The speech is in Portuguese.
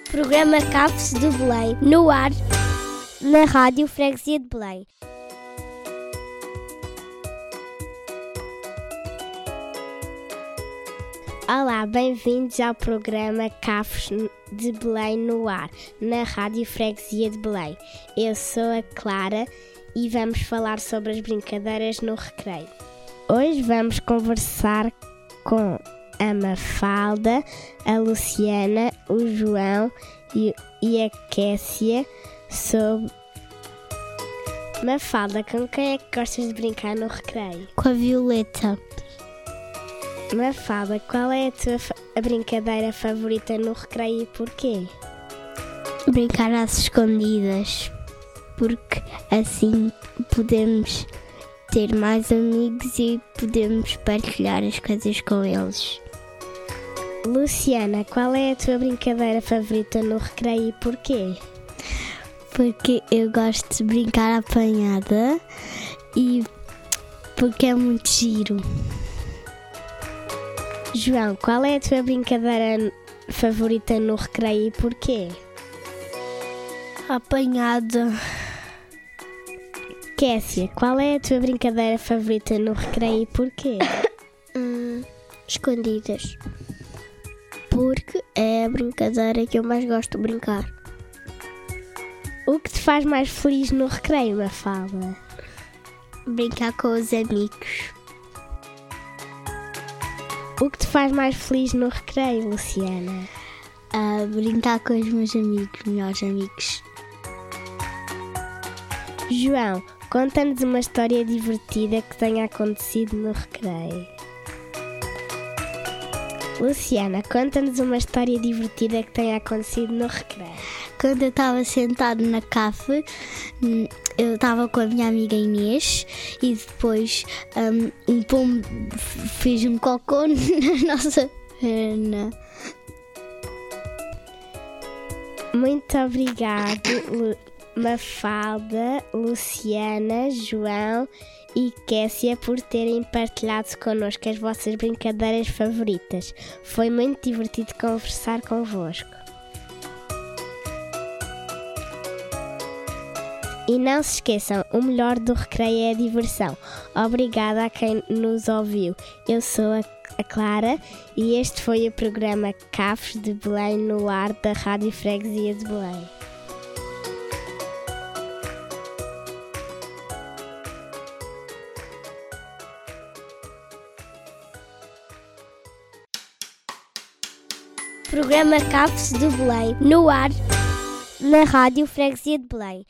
Programa Cafos de Belém, no ar, na Rádio Freguesia de Belém. Olá, bem-vindos ao programa Cafos de Belém no ar, na Rádio Freguesia de Belém. Eu sou a Clara e vamos falar sobre as brincadeiras no recreio. Hoje vamos conversar com a Mafalda, a Luciana, o João e a Kécia sobre... Mafalda, com quem é que gostas de brincar no recreio? Com a Violeta. Mafalda, qual é a tua brincadeira favorita no recreio e porquê? Brincar às escondidas, porque assim podemos ter mais amigos e podemos partilhar as coisas com eles. Luciana, qual é a tua brincadeira favorita no recreio e porquê? Porque eu gosto de brincar apanhada e porque é muito giro. João, qual é a tua brincadeira favorita no recreio e porquê? Apanhada. Kécia, qual é a tua brincadeira favorita no recreio e porquê? Escondidas. Porque é a brincadeira que eu mais gosto de brincar. O que te faz mais feliz no recreio, Mafalda? Brincar com os amigos. O que te faz mais feliz no recreio, Luciana? Brincar com os meus amigos, melhores amigos. João, conta-nos uma história divertida que tenha acontecido no recreio. Luciana, conta-nos uma história divertida que tenha acontecido no recreio. Quando eu estava sentado na café, eu estava com a minha amiga Inês e depois um pombo fez um cocô na nossa perna. Muito obrigado, Mafalda, Luciana, João e Kécia por terem partilhado connosco as vossas brincadeiras favoritas. Foi muito divertido conversar convosco. E não se esqueçam, o melhor do recreio é a diversão. Obrigada a quem nos ouviu. Eu sou a Clara e este foi o programa Cafos de Belém no ar da Rádio Freguesia de Belém. Programa Cafos de Belém no ar na Rádio Freguesia de Belém.